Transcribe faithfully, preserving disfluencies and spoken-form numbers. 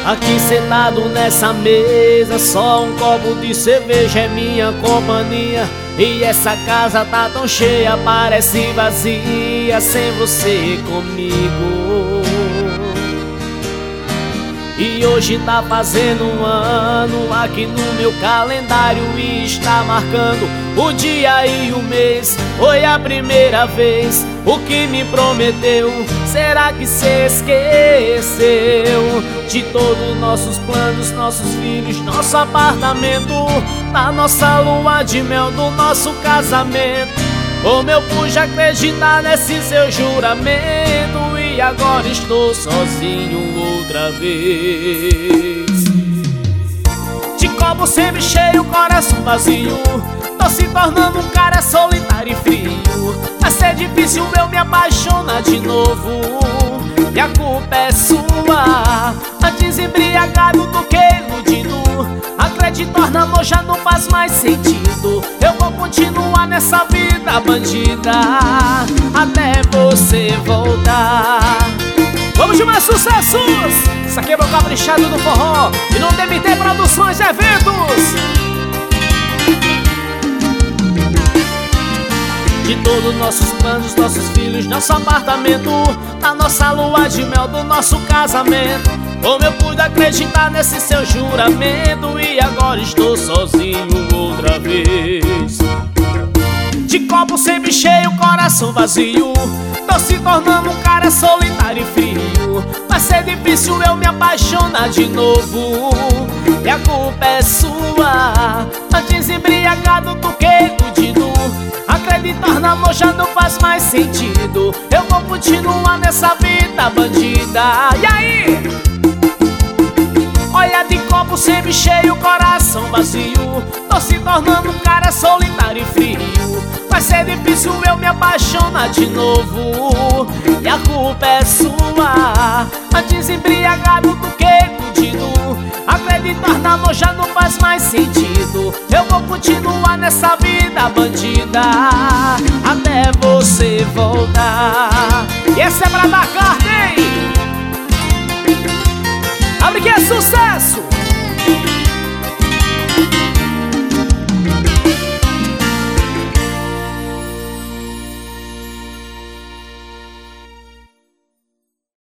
Aqui sentado nessa mesa, só um copo de cerveja é minha companhia. E essa casa tá tão cheia, parece vazia sem você comigo. E hoje tá fazendo um ano, aqui no meu calendário está marcando o dia e o mês. Foi a primeira vez, o que me prometeu, será que cê esqueceu? De todos nossos planos, nossos filhos, nosso apartamento, na nossa lua de mel, do nosso casamento. Como eu pude acreditar nesse seu juramento, e agora estou sozinho outra vez. De copo sempre cheio, coração vazio, tô se tornando um cara solitário e frio. Vai ser difícil eu me apaixonar de novo, e a culpa é sua. Antes embriagado do que iludido, acreditar na amor já não faz mais sentido. Eu vou continuar nessa vida bandida até você voltar. Vamos de mais sucessos! Isso aqui é meu caprichado do forró e não deve ter produções e eventos. De todos nossos planos, nossos filhos, nosso apartamento, na nossa lua de mel, do nosso casamento. Como eu pude acreditar nesse seu juramento, e agora estou sozinho outra vez. De copo sempre cheio, coração vazio, tô se tornando um cara solitário e frio. Vai ser difícil eu me apaixonar de novo, e a culpa é sua. Antes embriagado do que iludido, acreditar no amor já não faz mais sentido. Eu vou continuar nessa vida bandida. E aí? Olha, de copo sempre cheio, coração vazio, tô se tornando um cara solitário e frio. Vai ser difícil eu me apaixonar de novo, e a culpa é sua. Antes embriagado do que iludido, acreditar no amor já não faz mais sentido. Eu vou continuar nessa vida bandida até você voltar. E essa é pra dar carne, hein? Abre que é sucesso!